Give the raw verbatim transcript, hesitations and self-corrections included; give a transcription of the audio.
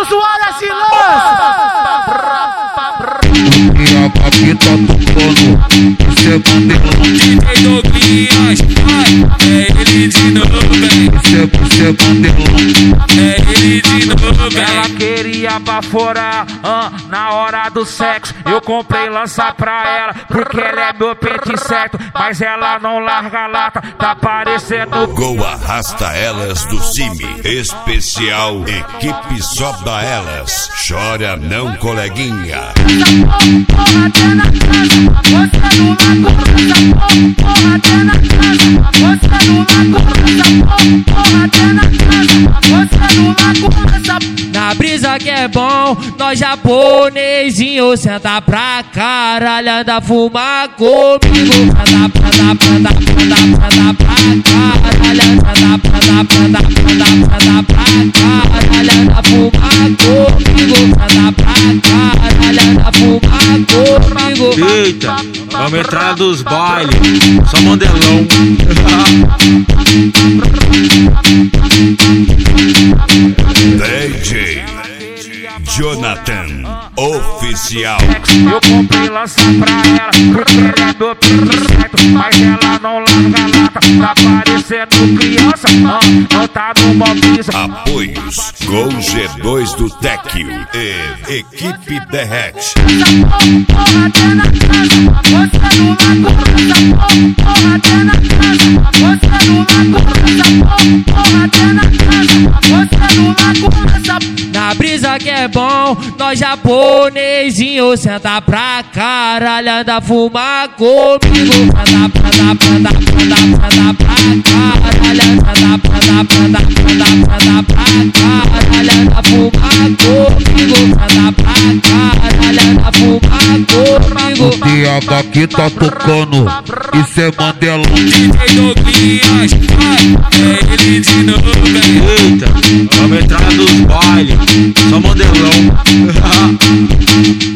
Josuara se lança. E a aqui tá tocando, isso é bandeirão. D J Douglas, ai, é ele de novo, vem. Isso é, isso é bandeirão. É ele de novo, vem. Ela queria baforar, ah, na hora do sexo. Eu comprei lança pra ela, porque ela é meu pente certo. Mas ela não larga a lata, tá parecendo Gol Arrasta Elas do Cime. Especial Equipe Só da Elas. Chora não, coleguinha. Porra na casa, você não larga essa porra na casa, você não larga essa porra na casa, você não larga essa. Na brisa que é bom, nós japonesinho senta pra caralho, anda fumar comigo. Senta, senta, senta, senta, senta pra caralho, senta, senta, senta, senta, senta pra caralho, anda fumar comigo. Senta pra caralho, anda fumar comigo. Eita, vamos entrar dos bailes, só modelão. D J Jonathan Oficial. Eu comprei lança pra ela, porque ela é meu pente certo. Mas ela não larga a lata, tá parecendo criança, ah, não tá no malvisa. Apoios Gol G dois do Tequio e Equipe Derrete. Porra na casa, você não larga essa porra na casa, você não larga essa porra na casa, você não larga essa. Na brisa que é bom, nós japonesinho senta pra caralho, anda fumar comigo. Senta, senta, senta, senta, senta pra caralho, senta, senta, senta, senta, senta pra caralho, anda fumar comigo. Senta pra caralho, anda fumar comigo. E a aqui tá tocando, isso é bandeirão. D J Douglas, ai, é ele de novo, vem. Eita, vamos entrar dos bailes, só modelão.